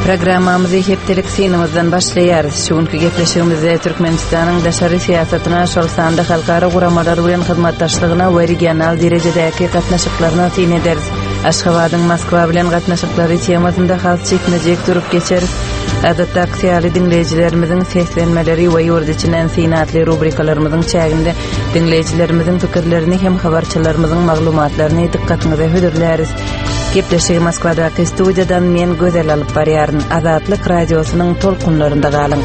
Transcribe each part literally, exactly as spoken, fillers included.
Programmamızı heptelik sinimizden başlayarız. Şunkü gepleşigimizde Türkmenistan'ın daşary siyasatyna, şol sanda halkara guramalar bilen hyzmatdaşlygyna we regional derejedäki gatnaşyklaryna tin ederiz. Aşgabatyň Moskwa bilen gatnaşyklary temasynda has çekmejek durup geçeriz. Adatda aksiýaly dinleýijilerimiziň seslenmeleri we ýurt içinden synatly rubrikalarymyzyň çäginde dinleýijilerimiziň pikirlerini hem habarçylarymyzyň maglumatlaryny dikkatiňize höderläris. Gepleşigi Moskvadaky studiýadan men gözel alyp barýaryn. Azatlyk radiosynyň tolkunlarynda galyň.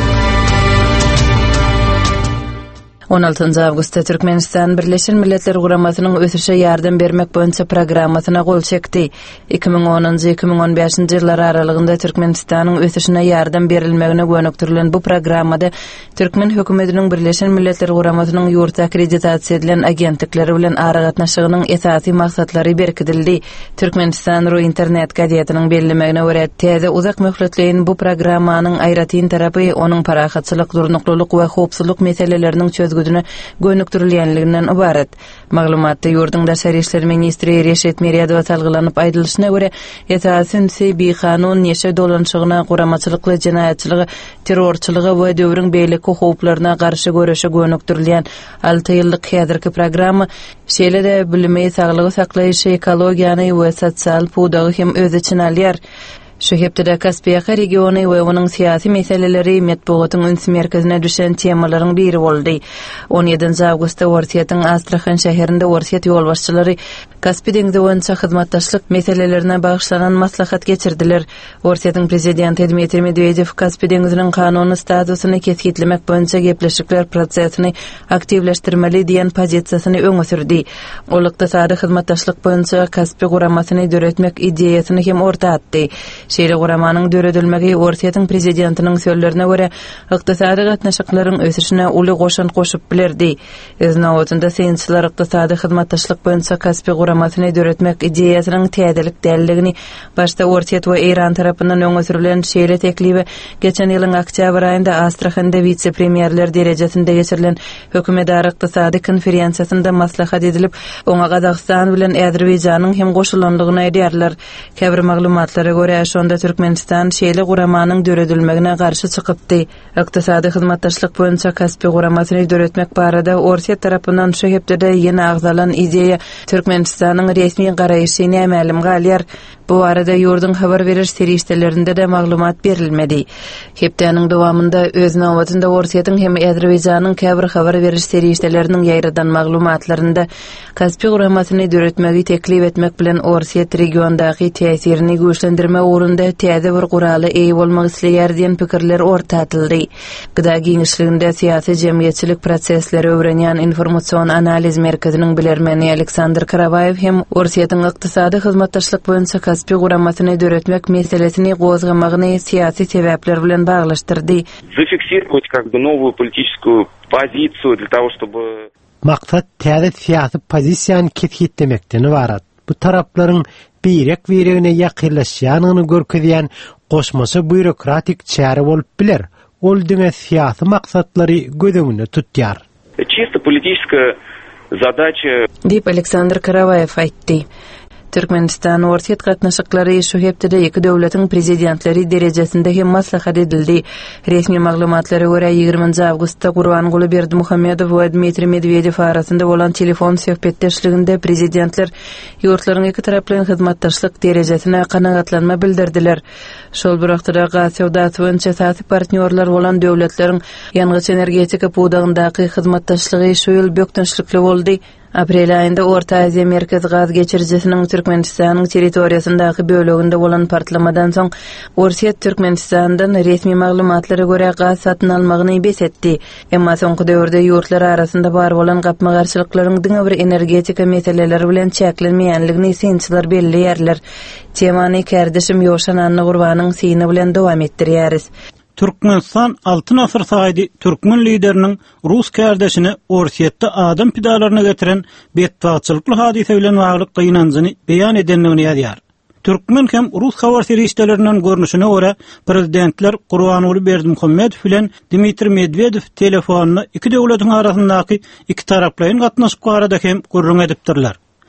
on altynjy awgustda Türkmenistan Birleşen Milletler Guramasynyň ösüşe ýardam bermek boýunça programmasyna gol çekdi. iki ming onunjy iki ming on beşinji ýyllar aralygynda Türkmenistanyň ösüşine ýardam berilmegine gönükdirilen bu programmada Türkmen hökümetiniň Birleşen Milletler Guramasynyň ýurt akkreditasiýa edilen agentlikleri bilen ara gatnaşygynyň esasy maksatlary berkidildi. Türkmenistan Ru internet gazetiniň bellemegine görä, täze uzak möhletleýän bu programmanyň aýratyn tarapy onuň parahatçylyk, durnuklyk we howpsuzlyk meseleleriniň çözgüdüne gönükdirilýänliginden ibaret. Maglumatda ýurduň daşary işler ministri Reşet Meriýadow talgylanyp aýdylyşyna görä, esasyn sebi kanun neşe dolanşygyna, guramaçylyk we jinaýatçylygy, terrorçylygy we döwrüň beýleki howplaryna garşy göreşe gönükdirilýän alty ýyllyk häzirki programma şeýle-de bilimi, saglygy saklaýyşy, ekologiýany we sosial pudagy hem öz içine alýar. Şu hepde Kaspiýa regiony we onuň syýasy meseleleri medeniýetiň üns merkezine düşen temalaryň biri boldy. on ýedinji awgustda Orsiýatyň Astrahan şäherinde Orsiýat ýolbaşçylary Kaspy deňzi boýunça hyzmatdaşlyk meselelerine bagyşlanan maslahat geçirdiler. Orsiýatyň prezidenti Dmitri Medvedew Kaspy deňziniň kanuny statusyny kesgitlemek boýunça gepleşikler prosesini aktivleşdirmeli diýen pozisiýasyny öňe sürdi. Ol ykdysady hyzmatdaşlyk boýunça Kaspy guramasyny döretmek ideýasyny hem orta atdy. Şeýle guramanyň döredilmegi Orsiýatyň prezidentiniň sözlerine görä, ykdysady gatnaşyklaryň ösüşine uly goşan goşup bilerdi. Eznawatynda synçylar ykdysady hyzmatdaşlyk boýunça Kaspy guramasyny döretmek ideýasynyň täzelik dälligini başda Orsiýat we Iran tarapyndan öňe sürülen şeýle teklibi geçen ýylyň oktyabr aýynda Astrahanda vice-premierler derejesinde geçirilen hökümetdar ykdysady konferensiýasynda maslahat edilip, oňa Gazagystan bilen Äzerbeýjanyň hem goşulandygyny aýdýarlar. Käbir maglumatlara görä, onda Türkmenistan şeýle guramanyň döredilmegine garşy çykypdy. Ykdysady hyzmatdaşlyk boýunça Kaspy guramasyny döretmek barada Orsiýat tarapyndan şu hepde ýene agzalan ideýa Türkmenistanyň resmi garaýşy nämelim galýar. Bu arada ýurduň habar berer serişdelerinde de maglumat berilmedi. Hepdeniň dowamında öz nawatynda Orsiýatyň hem Äzerbeýjanyň käbir habar beriş serişdeleriniň ýaýradan maglumatlarynda Kaspy guramasyny döretmegi teklip etmek bilen Orsiýat regiondaky täsirini güýçlendirme urunda täze bir guraly eý bolmak isleýär diýen pikirler ortatyldy. Gyda giňişliginde syýasy jemgyýetçilik prosesleri öwrenýän informasiýon analiz merkeziniň bilermeni Aleksandr Karabayew hem Orsiýatyň ykdysady hyzmatdaşlyk boýunça Kaspy guramasyny döretmek meselesini gozgamagyny syýasy sebäpler bilen baglaşdyrdy. Зафиксировать как бы новую политическую позицию для того, чтобы maksat täze syýasy pozisiýany kesgitlemekden ibarat. Bu taraplaryň birek biregine ýakynlaşýanyny görkezýän goşmasy bürokratik çäre bolup biler. Ol diňe syýasy maksatlary gödüňünde tutýar. Чисто политическая задача. Дип Александр Караваев aýtdy. Türkmenistan Orsiýat gatnaşyklary şu hepde iki döwletiň prezidentleri derejesinde hem maslahat edildi. Resmi maglumatlara görä ýygrymynjy awgustda Gurbanguly Berdimuhammedow we Dmitri Medvedew arasynda bolan telefon söhbetdeşliginde prezidentler ýurtlaryň iki taraplyň hyzmatdaşlyk derejesine kanagatlanma bildirdiler. Şol bir wagtda gaz sowdasy boýunça täze partnýorlar bolan döwletleriň ýangyç energetika pudagyndaky hyzmatdaşlygy şu ýyl bökdençlikli boldy. Aprel aýynda Orta Aziýa merkez gaz geçirjisiniň Türkmenistanyň territoriýasyndaky böleginde bolan partlamadan soň Orsiýat Türkmenistandan resmi maglumatlara görä gaz satyn almagyny besetdi. Emma soňky döwürde ýurtlar arasynda bar bolan gapma garşylyklaryň diňe bir energetika meseleleri bilen çäklenmeýänligini synçylar belliýärler. Temany kärdeşim Ýoşan Anna Gurbanyň syny bilen dowam etdirýäris. Türkmenistan altyn asyr saýdy türkmen lideriniň Rus kärdeşini Orsiýatda adam pidalaryna getiren betbagçylykly hadise bilen baglyk ýynanjyny beýan edenligini ýazýar. Türkmen hem Rus habar serişdelerinden görnüşüne görä prezidentler Gurbanguly Berdimuhammedow bilen Dmitri Medvedew telefonuna iki döwletiň arasyndaky iki taraplyň gatnaşyk barada hem gurrun edipdirler.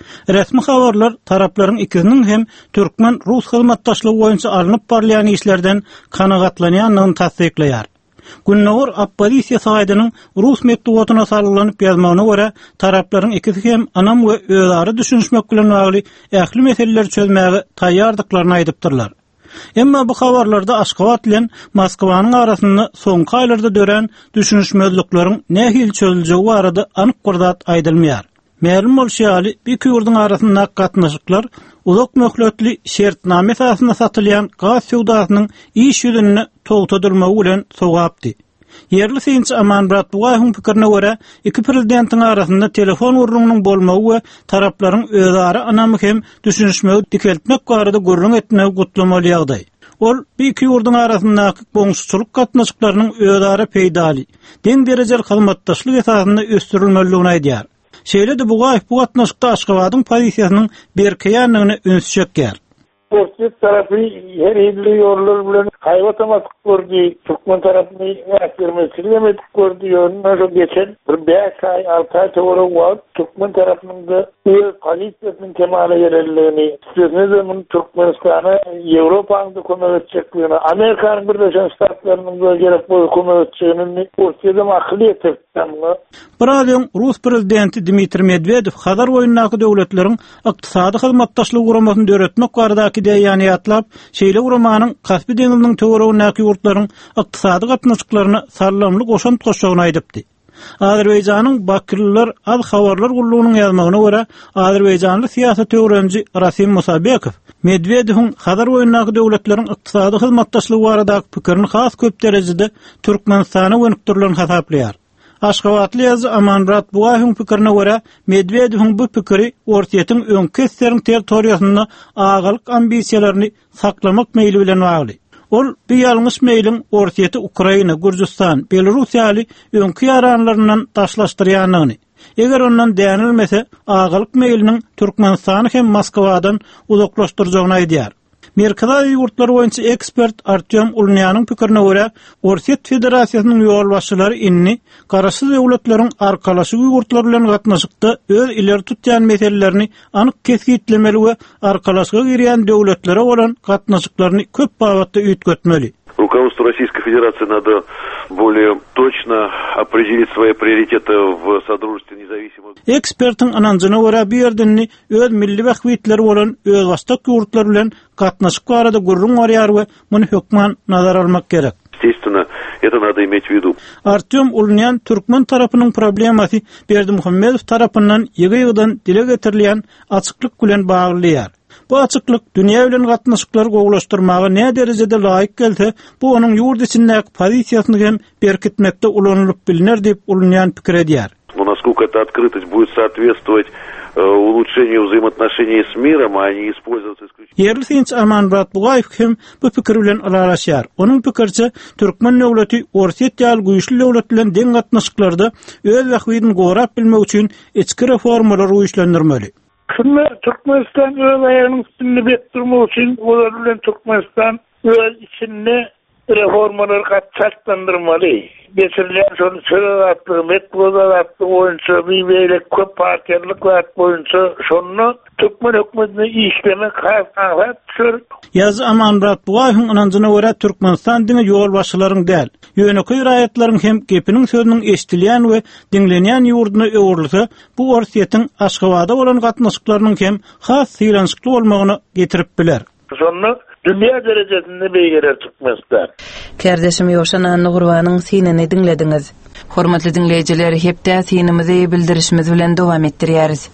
Resmi habarlar tarapların ikisinin hem Türkmen Rus hyzmatdaşlygy boýunça alınıp barlayan işlerden kanagatlanýanlygyny tasdikleýär. Günnäwür oppozisiýa saýdynyň Rus metdugatyna sarylanyp ýazmagyna görä, taraplaryň ikisi hem anam we özleri düşünmek bilen bagly ähli meseleler çözmäge taýýardyklaryny aýdypdyrlar. Emma bu habarlarda Aşgabat bilen Moskwanyň arasynda soňky aýlarda dören düşünüşmezlikleriň nähil çözüljegi barada anyk gurdat aýdylmaýar. Ma'lum bolşaly bir ýurdyň arasynda gatnaşyklar uzak möhletli şertname esasynda satylýan gaz sowdasynyň iş ýüzüni togtadylmagy bilen sowapdy. Yerli synçy Amanrat Bugaýyň pikirine görä, iki prezidentiň arasynda telefon urrunynyň bolmagy we taraplaryň özleri anamy hem düşünüşmegi dikeltmek barada gurrun etmegi gutlamaly ýagdaý. Ol bir iki ýurdyň arasyndaky boňşuçylyk gatnaşyklarynyň özleri peýdali, deň derejeli hyzmatdaşlyk esasynda ösdürilmeliligini aýdýar. Şeýle de Bugaýy bu gatnaşykda Aşgabatyň pozisiýasynyň berkeýänligini öňsüçekýär. Ortiýet tarapy her illi ýollar bilen haýwatamatyk gördü. Türkmen tarapyny äsirmeslemek gördü. Ýöne geçen bir beş ay, altı ay togara wagt Türkmen tarapynyň da öz pozisiýasynyň kemale ýerelligini, sözüne Türkmenistana Ýewropaňda kömek etjekligini, Amerikanyň Birleşen Ştatlarynyň da gerek bolan kömek etjegini ortiýeda makly etipdiler. Buradan Rus prezidenti Dmitri Medvedev Hazar boýundaky döwletleriň ykdysady hyzmatdaşlygy guramasyny döretmek baradaky diýýany ýatlap, şeýle guramanyň Kaspy deňiziniň töweregindäki ýurtlaryň ykdysady gatnaşyklaryny sarlamly goşan goşagyny aýdypdy. Azerbaýjanyň Bakyrlylar az habarlar gullugynyň ýazmagyna görä, Azerbaýjanly siýasat öwrenji Rasim Musabekow Medvedewiň Hazar boýundaky döwletleriň ykdysady hyzmatdaşlygy baradaky pikirini has köp derejede Türkmenistana öňkdirilen hasaplaýar. Aşgabatly ýazgy Amanrat Bugaýyň pikirine görä, Medvedewiň bu pikiri ortiýetiň öňki islerin territoriýasynda agalyk ambisiýalaryny saklamak meýli bilen bagly. Ol bir ýalňyş meýliň ortiýeti Ukraina, Gürjistan, Belorussiýaly öňki ýaranlaryndan taşlaşdyrýanlygyny, eger ondan däňilmese agalyk meýliniň Türkmenistany hem Moskwadan uzaklaşdyrjagyny aýdýar. Merkezi ýurtlar boýunça ekspert Artyom Ulnyanyň pikirine görä, Ortiýet Federasiýasynyň ýol başçylary inni garaşy döwletleriň arkalaşygy ýurtlar bilen gatnaşykda öz ileri tutýan meselelerini anyk kesgitlemeli we arkalaşyga girýän döwletlere bolan gatnaşyklaryny köp bagatda üýtgetmeli. Руководству Российской Федерации надо более точно определить свои приоритеты в содружестве независимых. Эксперттин ananjyna görä bir ýerdenni öz milli wagtitleri bolan öz wastak ýurtlar bilen gatnaşyk barada gurrun barýar we muny hökman nazar almak gerek. Естественно, это надо иметь в виду. Artyom Ulnyan Türkmen tarapynyň problemasy Berdimuhammedow tarapyndan ýygy-ýygydan dile getirilýän açyklyk bilen baglanýar. Bu açyklyk dünýä bilen gatnaşyklary gowlaşdyrmaga ne derejede laýyk gelse, bu onuň ýurt içindäki pozisiýasyny hem berkitmekde ulanylyp biliner diýip Ulnyan pikir edýär. Но насколько эта открытость будет соответствовать э, улучшению взаимоотношений с миром, а не использоваться исключительно. Yerli synç Amanrat Bugaýyw hem bu pikir bilen alalaşýar. Onuň pikirçe Türkmen döwleti Ortiýet ýaly güýçli döwlet bilen deň gatnaşyklarda öz wagtyny gorap bilmek üçin içki reformalar güýçlendirmeli. Şunu Türkmenistan öz aýagynyň üstünde bekdirmek üçin olar bilen Türkmenistan öz içinde reformalar gatnaşdyrmaly. Geçirilýän şonu söýletdi, metodlardy boýunça bir beýle köp partiýalyk wagt boýunça şonu Türkmen hökümetine işlemek has düşür. Ýazy Amanrat Bugaýyň ananjyna görä Türkmenistan diňe ýol başçylaryň däl, ýöneky raýatlaryň hem gepiniň sözüniň eşdilýän we dinlenýän ýurduny öwrülse, bu ortiýetiň Aşgabada bolan gatnaşyklarynyň hem has sylançykly bolmagyny getirip biler. Şonu dünýä derejesinde beýgerer Türkmenistan. Kärdeşim Ýoşan Anny Gurbanyň syniny dinlediňiz. Hormatly dinleýijiler, hepde synymyzy bildirişimiz bilen dowam etdirýäris.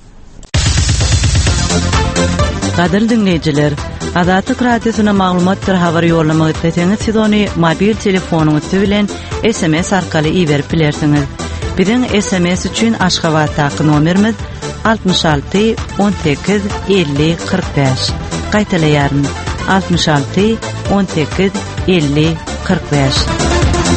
Gadyr dinleýijiler, Adatyk radiosyna maglumatlar habar ýollamagy etseňiz, siz ony mobil telefonuňyz bilen S M S arkaly iýerip bilersiňiz. Biziň S M S üçin Aşgabatdaky nomerimiz altmış alty on sekiz elli kırk beş. Gaýtalaýaryn altmış alty on sekiz elli kırk beş.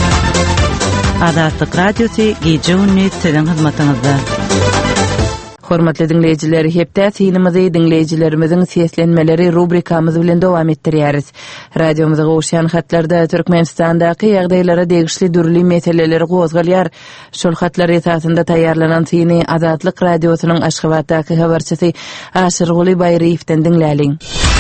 Adatyk radiosy gece on üç sizin hyzmatyňyzda. Hormatly dinleyijiler, hepde sinimizi dinleyijilerimizin seslenmeleri rubrikamyz bilen dowam etdirýäris. Radiomyza gowşan hatlarda Türkmenistandaky ýagdaýlara degişli dürli meseleleri gozgalýar. Şol hatlar esasında taýýarlanan sini Azatlyk radiosynyň Aşgabatdaky habarçysy Aşyrguly Baýryewden dinläliň.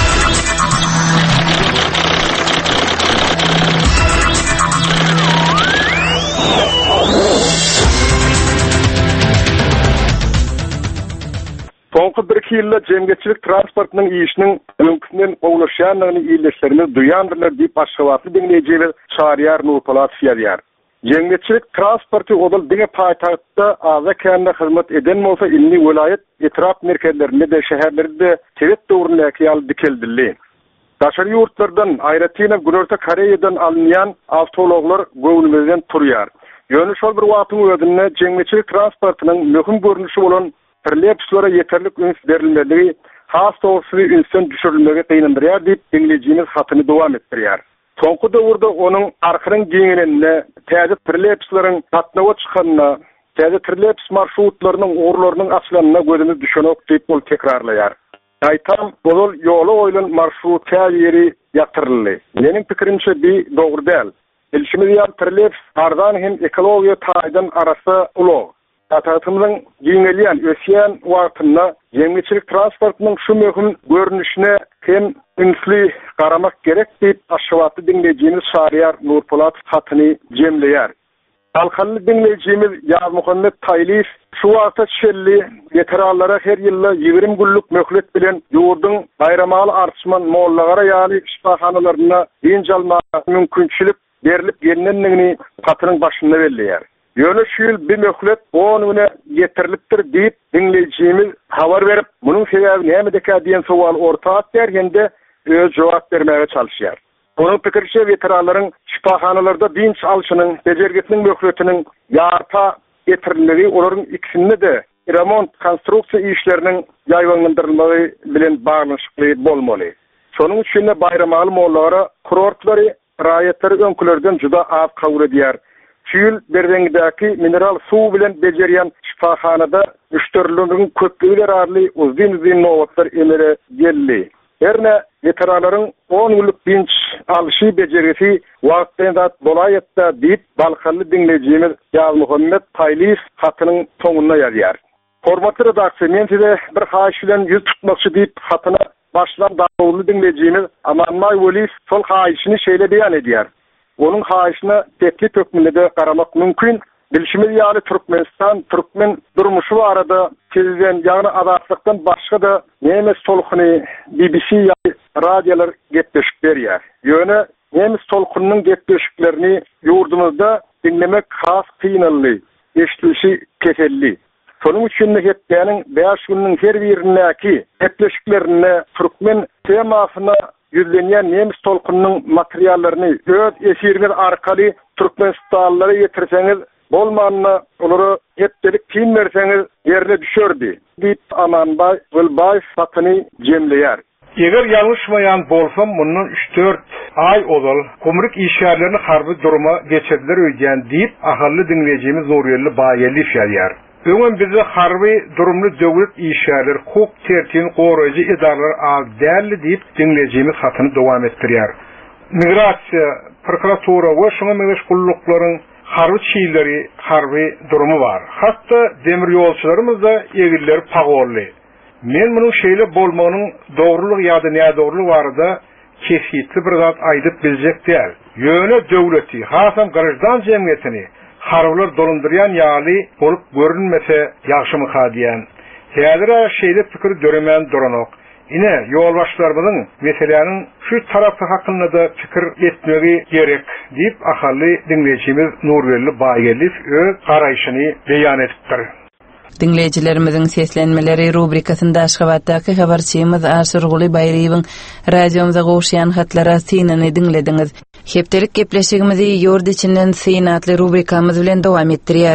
Soňky bir iki ýylda jemgyçilik transportynyň işiniň mümkünlen gowlaşýanlygyny ýerleşlerimiz duýandyrlar diýip Aşgabatly dinleýijiler Şahryar Nurpolat ýazýar. Jemgyçilik transporty odal diňe paýtagtda aza kände hyzmat eden bolsa illi welaýet etrap merkezlerinde de şäherlerde tewet döwründäki ýaly dikildildi. Daşary ýurtlardan aýratyna Günörte Koreýadan alynýan awtologlar göwnümizden turýar. Ýöne şol bir wagtyň özünde jemgyçilik transportynyň möhüm görnüşi bolan Perlepslara yeterlik üns berilmeli, has doğrusu ünsün düşürülmeli kıyınındırıyar deyip dinleyicimiz hatını devam ettiriyar. Soňky döwürde onun arkyryň giňenine, täze perlepsların tatnawa çykanına, täze perleps marşrutlarynyň uğurlarynyň açylanyna gözümiz düşenok deyip bol tekrarlaýar. Aýtam, bol ýoly oýlan marşrut ýeri ýatyryldy. Meniň pikirimçe bir dogry däl. Ilşimiz ýa perleps ardan hem ekologiýa taýdan arasy ulug. Atatymyň giňelýän ösýän wagtynda jemgyçilik transportynyň şu möhüm görnüşine hem ünsli garamak gerek diýip Aşgabatly dinleýijimiz Şahryar Nurpolat hatyny jemleýär. Alkanly dinleýijimiz Ýaz Muhammed Taýliýew şu wagtda şelli veteranlara her ýylla ýigrim günlük möhlet bilen ýurduň bayramaly artşman mollagara ýaly şifahanalarına diň almagy mümkinçilik berilip gelnenligini hatynyň başynda belleýär. Ýöne şu ýyl bir möhlet onuňa ýetirilipdir diýip dinleýijimiz habar berip, munyň sebebi nämedekä diýen sowal ortak bergende öz jogap bermäge çalyşýar. Onuň pikirçe veteranlaryň şifahanalarda dinç alşynyň, bejergetiniň möhletiniň ýarta getirilmegi olaryň ikisinde de remont konstruksiýa işleriniň ýaýwandyrylmagy bilen baglanşykly bolmaly. Şonuň üçin de bayramaly mollara kurortlary, raýatlary öňkülerden juda az kabul edýär. Çyl berdeňdäki mineral suw bilen bejerýän şifahanada müşterileriniň köplüği arly uzun-uzun nowatlar emere geldi. Herne veteranlaryň on ýyllyk dinç alşy bejerisi wagtynda bolaýatda diýip Balkanly dinleýijimiz Ýaz Muhammed Taýliýew hatynyň soňuna ýazýar. Hormatly redaksiýa, men size bir haýyş bilen ýüz tutmakçy diýip hatyna başlan dagly dinleýijimiz Amanmay Weliýew şol haýyşyny şeýle beýan edýär. Onun haýyşyna tekli tökmünde de garamak mümkin. Bilşimiz ýaly Türkmenistan, Türkmen durmuşy barada tezden ýagny azatlykdan başga da nemes tolkuny B B C ýaly radiolar getdirip berýär. Ýöne nemes tolkunynyň getdirişlerini ýurdumyzda dinlemek has kynanly, eşdilişi keselli. Şonuň üçin de hepdäniň beş günniň her birindäki getdirişlerini Türkmen temasyna yüzlenýän nemis tolkunynyň materiallaryny öz esirler arkaly Türkmenistanlara ýetirseňiz bolmanyna olary hepdelik kim berseňiz ýerine düşerdi diýip Amanbay Gülbaýew hatyny jemleýär. Eger ýalňyşmaýan bolsam mundan üç dört ay odal gumruk işgärlerini harby duruma geçirdiler öýdän diýip ahally dinleýijimiz Nurýerli Baýerli ýazýar. Öňün bize harby durumly döwlet işgärleri, hukuk tertibini goraýjy edarlar az däldi diýip dinleýijimiz hatyny dowam etdirýär. Migrasiýa, prokuratura we şoňa meşgulluklaryň harby çiýleri, harby durumy bar. Hatda demir ýolçylarymyz da egilleri pagolly. Men munyň şeýle bolmagynyň dogrulygy ýa-da nädogrulygy barada kesitli bir zat aýdyp biljek däl. Ýöne döwleti, hasam garajdan jemgyýetini harbylar dolundurýan ýaly bolup görünmese ýaşymy hadiýan. Häzir şeýle pikir döremen duranok. Ine ýolbaşlarymyň meselelerini şu tarapy hakynda da pikir etmegi gerek diýip ahally dinleýijimiz Nurýerli Baýerli öz garaýşyny beýan etdi. Dinleyijilerimizin seslenmeleri rubrikasynda Aşgabatdaky habarçymyz Aşyrguly Baýryewň radiomuza gowşýan hatlara synany dinlediňiz. Hepdelik gepleşigimizi ýurt içinden synatly rubrikamyz bilen dowam etdirýäris.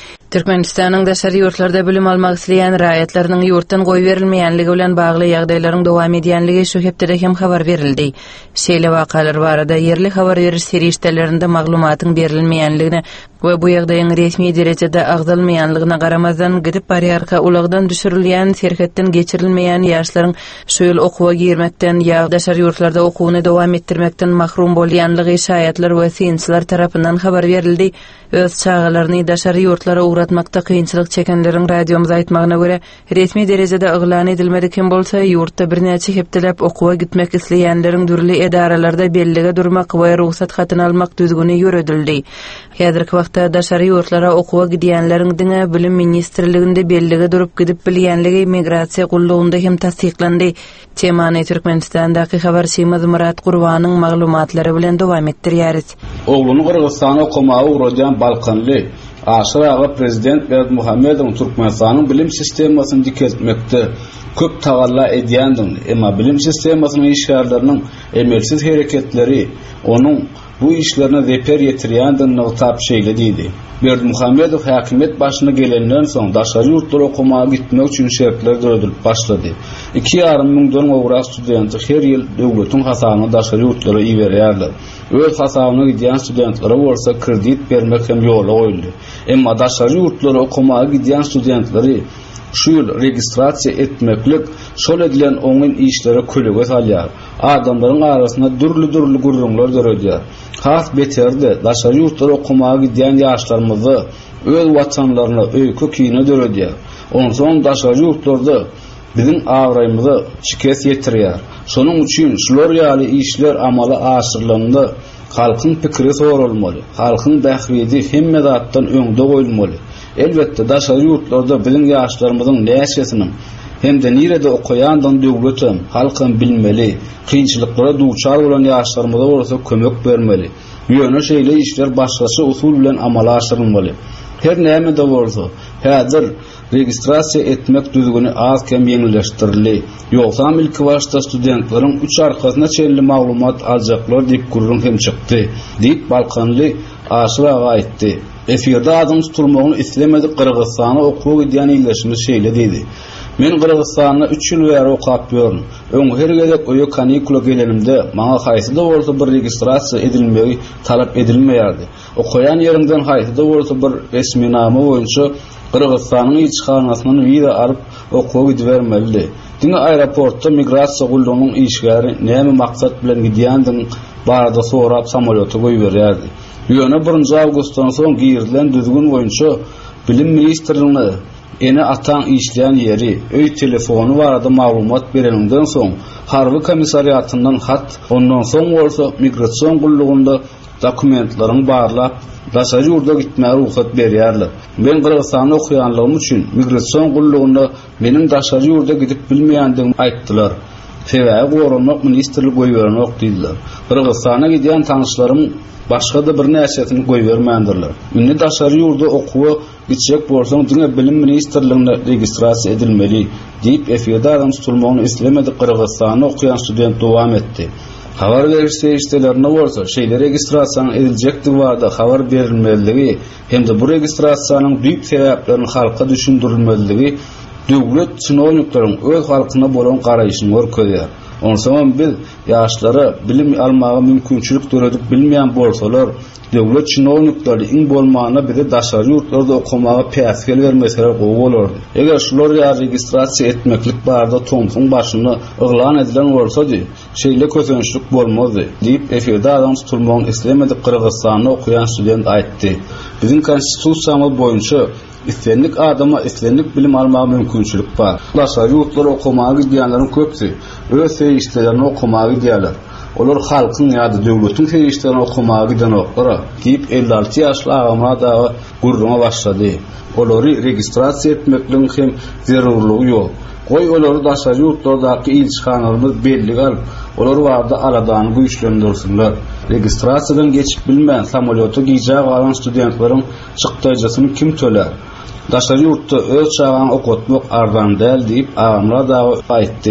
Türkmenistanyň daşary ýurtlarda bilim almak isleýän raýatlarynyň ýurtdan goý berilmeýänligi bilen bagly ýagdaýlaryň dowam edýänligi şu hepde hem habar berildi. Şeýle wakalar barada ýerli habar beriş serişdelerinde maglumatyň berilmeýänligine we bu ýagdaýyň resmi derejede agdalmaýanlygyna garamazdan gidip barýarka ulagdan düşürilýän serhetden geçirilmeýän ýaşlaryň şu ýyl okuwa girmekden ýa daşary ýurtlarda okuwyny dowam etdirmekden mahrum bolýanlygy şaýatlar we synçylar tarapyndan habar berildi. Öz çağalaryny daşary ýurtlara uğratmakda kıyınçılık çekenlerin radyomuza aýtmagyna göre resmi derejede ıglan edilmediken bolsa ýurtda bir näçe hepdelep okuwa gitmek isleýänleriň dürli edaralarda bellige durmak we ruhsat hatyny almak düzgüni ýöredildi. Häzirki wagtda daşary ýurtlara okuwa gidýänleriň diňe bilim ministrliginde bellige durup gidip bilýänligi migrasiýa gullugynda hem tasdiklandy. Temany Türkmenistandaky habarçymyz Murat Gurbanyň maglumatlary bilen dowam etdirýäris. Ogluny Kyrgyzstana okumagy uğrayan Balkanly Aşırağı Prezident Berdimuhammedow Türkmenistanyň bilim sistemasyny dikeltmekde köp tagalla edýändir. Emma bilim sistemasynyň işgärleriniň emelsiz hereketleri onuň bu işlerine reper yetirýändigini tap şeýle diýdi. Berdimuhammedow häkimet başyna gelenden soň daşary ýurtlara okumaga gitmek üçin şertler döredilip başlady. iki ýarym miňden gowrak studentti her ýyl döwletiň hasabyna daşary ýurtlara iýerýärler. Öz hasabyna gidýän studentlere bolsa kredit bermek hem ýola goýuldy. Emma daşary ýurtlara okumaga gidýän studentleri şu ýyl registrasiýa etmeklik şol edilen oňun işlere kölege salýar. Adamlaryň arasynda dürli-dürli gurrunlar döredýär. Has beterde daşary ýurtlara okumaga gidýän ýaşlarymyzy öz watanlaryna öýkü kine döredýär. Onsoň daşary ýurtlarda bizim awraýymyzy şikes ýetirýär. Şonuň üçin şular ýaly işler amaly aşyrylandy. Halkyň pikiri sorulmaly. Halkyň bähwidi hemme zatdan öňde goýulmaly. Elbetde daşary ýurtlarda bilim ýaşlarymyzyň näçesiniň hem de nirede okuyandan döwletem halkyn bilmeli, kynçylyklara duçar bolan ýaşlarymyza bolsa kömek bermeli. Ýöne şeýle işler başgaça usul bilen amala aşyrylmaly. Her näme de bolsa, häzir registrasiýa etmek düzgüni az kem ýeňilleşdirildi. Ýogsa ilki başda studentleriň üç arkasyna çelli maglumat aljaklar diýip gurrun hem çykdy, diýip Balkanly Aşyrağa aýtdy. Efirde adam tutulmagyny islemedik Kyrgyzstana okuwa gidýän ýyllaşmy şeýle diýdi. Men Kyrgyzstana üç ýyl bäri okap ýörüm. Öň her gelek oýa kanikula gelenimde maňa haýsy da bolsa bir registrasiýa edilmegi talap edilmeýärdi. Okuyan ýerimden haýsy da bolsa bir resmi nama boýunça Kyrgyzstanyň ýyçhanasynyň wiza alyp okuwa gidbermeli. Diňe aeroportda migrasiýa gullugynyň işgäri näme maksat bilen gidýändiň barada sorap samolyota goýberýärdi. Ýöne birinji awgustdan soň giýirilen düzgün boýunça bilim ministrligine ene atan işleyen yeri, öy telefonu barada maglumat bereninden soň harby komissariýatyndan hat, ondan soň bolsa migrasiýa gullugynda dokumentlaryň barlap daşary ýurda gitmäge ruhsat berýärler. Men Kyrgyzstanda okuýanlygym üçin migrasiýa gullugynda meniň daşary ýurda gidip bilmeýändigimi aýtdylar. Sebäbi gorunmak ministrlik goýbermek diýdiler. Kyrgyzstana gidýän tanyşlarym başga da bir näçesini goýbermändirler. Ünni daşary ýurda okuwa gitjek bolsaň diňe bilim ministrligine registrasiýa edilmeli diýip efirde adam tutulmagyny islemedik Kyrgyzstana okuyan student dowam etdi. Habar beriş serişdelerine bolsa şeýle registrasiýa ediljekdi wagtda habar berilmeligi hem de bu registrasiýanyň düýp sebäplerini halka düşündirilmeligi döwlet çynowniklaryň öz halkyna bolan garaýyşyny görkezýär. Onsoň biz ýaşlara bilim almagy mümkinçilik töredip bilmeýän bolsalar, döwlet çynowniklary iň bolmagyna bize daşary ýurtlarda okumaga päsgel bermeseler gowy bolardy. Eger şular ýa registrasiýa etmeklik barada tomsuň başyny yglan edilen bolsady, şeýle kösençlik bolmazdy, diýip efirde adam tutulmagyny islemedik Kyrgyzstana okuyan student aýtdy. Bizim konstitusiýamyz boýunça islenlik adama islenlik bilim almagy mümkinçilik bar. Daşary ýurtlara okumaga gidýänleriň köpsi öz seýişlerini okumaga gidýärler. Olar halkyň ýa-da döwletiň seýişlerini okumaga gidýänler. Diýip elli alty ýaşly agama da gurruna başlady. Olary registrasiýa etmekliň hem zerurlygy ýok. Goý olary daşary ýurtlardaky ilçihanlarymyz belli galyp, olar wagtda aradan güýçlendirsinler. Registrasiýadan geçip bilmän samolyota giýjek alan studentleriň çykdyjysyny kim töler? Daşary ýurtda öz çağan okutmak ardan däl diýip agamlar da aýtdy.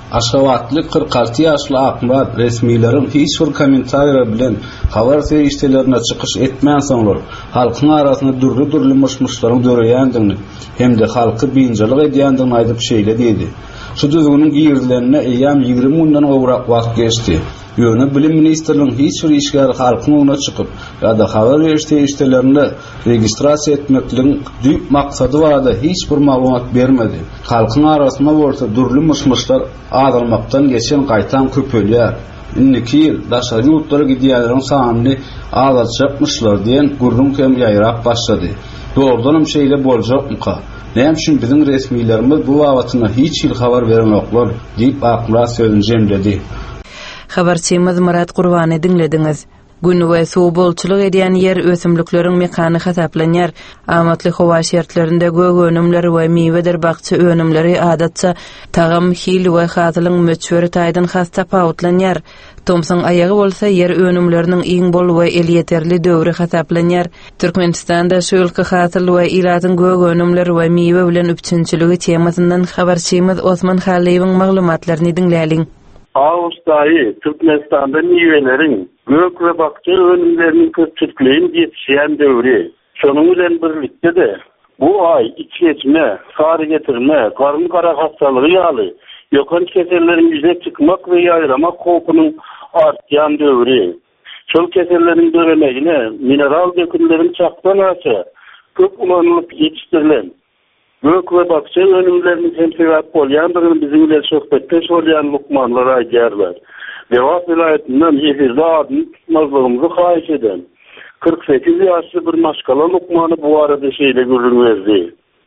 Aşgabatly kırk alty ýaşly Akmurat resmiýlerin hiç bir kommentariýa bilen habar serişdelerine çykyş etmän soňlar halkyň arasyna dürli-dürli myşmyşlaryň döreýändigini hemde halky biňjalyk edýändigini aýdyp şeýle dedi. Şu düzgünün giýirlerine eýam ýygrimi gundan gowrak wagt geçdi. Ýöne bilim ministrliginiň hiç bir işgär halkyň ýoluna çykyp ýa-da habar berişde işlerini registrasiýa etmekligiň düýp maksady barada hiç bir maglumat bermedi. Halkyň arasyna bolsa dürli myşmyşlar adalmaktan geçen gaýtan köpelýär. Inniki ýyl daşary ýurtlara gidýärlerin sanyny azaltjakmyşlar diýen gurrun hem ýaýrap başlady. Doğrudanam şeýle boljakmyka? Näme üçin biziň resmiýlerimiz bu wagtyna hiç ýyl habar bermekler diýip Akmurat sözüni jemledi. Habarçymyz Murat Gurbany dinlediňiz. Gün we suw bolçuluk edýän ýer ösümlikleriň mekany hasaplanýar. Amatly howa şertlerinde gög önümleri we miwedir bakçy önümleri adatça tagam hil we hazylyň möçberi taýdan has tapawutlanýar. Tomsoň aýagy bolsa ýer önümleriniň iň bol we el ýeterli döwri hasaplanýar. Türkmenistanda şu ýylky hasyl we ilatyň gög önümleri we miwe bilen üçinçiligi temasyndan habarçymyz Osman Haliýewiň maglumatlaryny dinläliň. Ağustos'ta Türkmenistan'da meyvelerin gök ve bakçı önümlerinin köpçülükleyin yetişen dövri. Şonun bilen birlikte de bu ay iç geçme, sarı getirme, karın kara hastalığı yağlı, yokan keserlerin yüzüne çıkmak ve yayramak korkunun artyan dövri. Şol keserlerin döremeğine mineral dökümlerin çaktan aşı, köp ulanılıp yetiştirilen gök ve bakçı önümlerinin hem sebep bolýandygyny bizimle sohbetde söýleýän lukmanlar aýdýarlar. Dewap vilayetinden efirde adyny tutmazlygymyzy haýyş eden kırk sekiz ýaşly bir maşgala lukmany bu arada şeýle görünýärdi.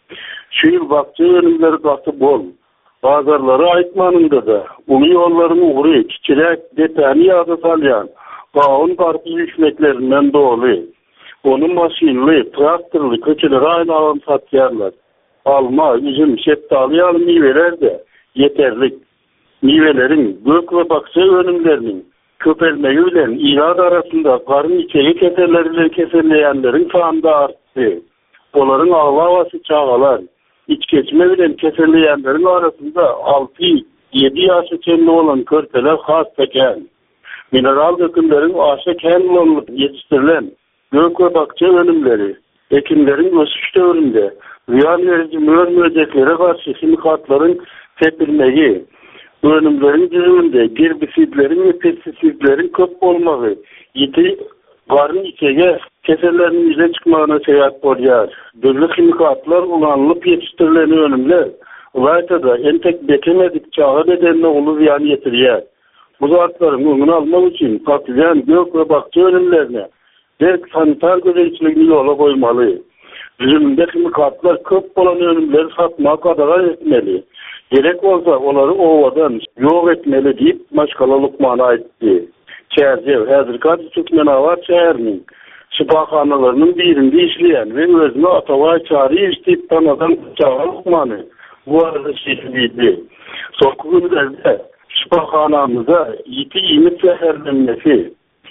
Şu ýyl bakçı önümleri gaty bol. Bazarlary aýtmanynda da uly ýollaryny uğry, kiçirek, depäni ýaza salýan, gaýyn garpyz ýüşmeklerinden doly. Onu maşinly, traktorly köçelere aýlanan satýarlar. Alma, üzüm, şeftali alı meyveler de yeterlik. Meyvelerin gök ve bakçı önümlerinin köpelmeyi bilen ilad arasında karın içeri keserleriyle keserleyenlerin sağında arttı. Onların ağla havası çağalar. İç geçme bilen keserleyenlerin arasında altı yedi yaşı kenli olan körpeler hastayken, mineral dökümlerin aşağı kenli olup yetiştirilen gök ve bakçı önümleri, ekinlerin ösüş dövründe ziyan verici müörmüördeklere karşı kimikatların tepilmeyi, önümlerin düzümünde gerbisidlerin ve pestisitlerin köp olmağı, yeti garın içege keserlerin yüze çıkmağına sebep bolýar. Dürli kimikatlar ulanılıp yetiştirilen önümler, ulayta da entek bekemedik çağı bedenine ulu ziyan yetirýär. Bu zatların önünü almak için patlayan gök ve bakçı önümlerine derk sanitar gözeçiligini yola koymalı. Üzümünde kimikatlar köp bolan önümleri satmak kadar etmeli. Gerek olsa onları ovadan yok etmeli deyip maşgala lukmana aýtdy. Çerjew häzirki Türkmen awat şäheriniň şifahanalarının birinde işleyen ve özüne ataway çary iştip tanadan çağal lukmany bu arada şeýledi. Soňky günlerde şifahanamyza ýeti ýemit zäherlenmesi,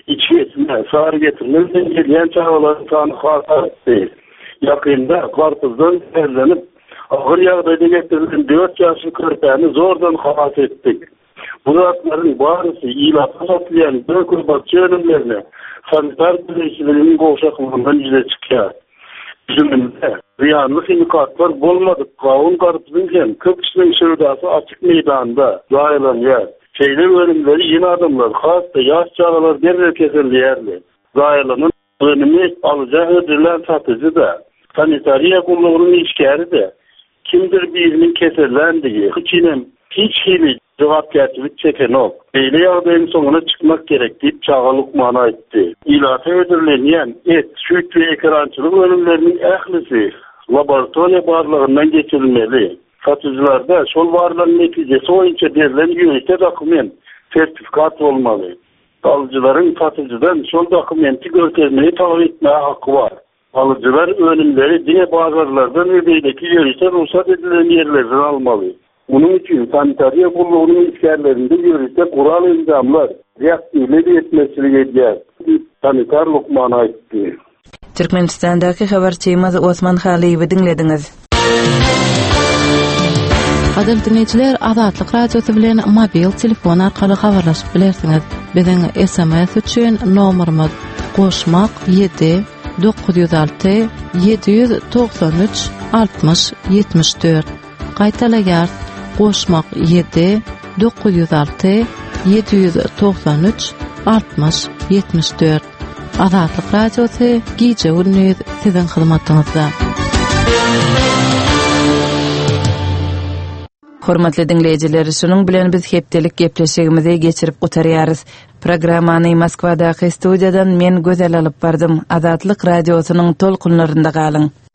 içme, sarı getirmesinden gelýän çağaların sany hasatdy. Yakında karpuzdan zehirlenip ağır yağdayda getirilen dört yaşlı körpeni zordan halat ettik. Bu zatların barısı ilatı satlayan dökül bakçı önümlerine sanitar bileşilerinin kovşaklığından yüze çıkıyor. Üzümünde ziyanlı kimikatlar bolmadık. Kavun karpuzun hem köpüsünün şırdası açık meydanda yayılan yer. Şeyler önümleri yeni adımlar, hasta yaş çağalar derler keserliyerli. Zayilanın önümü alacağı ödülen satıcı da, sanitariya kulluğunun işgari de, kimdir birinin keserlendiği, hıçinin hiç hili cevapkerçilik çeken ok. Beyle yağdayın sonuna çıkmak gerek deyip çağa lukmana aýtdy. İlata ödürlenýän et, süt ve ekrançılık önümlerinin ählisi laboratoriya barlığından geçirilmeli. Satıcılarda şol varların neticesi oyunca verilen ýöňte dokument, sertifikat olmalı. Alıcıların satıcıdan şol dokumenti görkezmeyi talep etme hakkı var. Alıcılar önümleri diye bazarlardan ve beydeki yörüse ruhsat edilen yerlerden almalı. Bunun için sanitariya kulluğunun iskerlerinde yörüse kural endamlar reaktiyeli etmesini edýär. Sanitar lukmana aýtdy. Türkmenistan'daki habarçymyz Osman Haliýewi dinlediňiz. Gaderli dinleyijiler, Azatlyk radiosu bilen mobil telefon arkaly habarlaşyp bilersiňiz. Biziň S M S üçin nomerimiz goşmak yedi dokuz yüz altı yedi yüz doksan üç altmış yetmiş dört. Gaýtalaýar, goşmak yedi dokuz yüz altı yedi yüz doksan üç altmış yetmiş dört. Azatlyk radiosu gije gündüz siziň hyzmatyňyzda. Hormatly dinleyijiler, şunun bilen biz hepdelik gepleşigimizi geçirip gutarýarys. Programmany Moskwadaky studiýadan men gözel alyp bardym. Azatlyk radiosynyň tolkunlarynda galyň.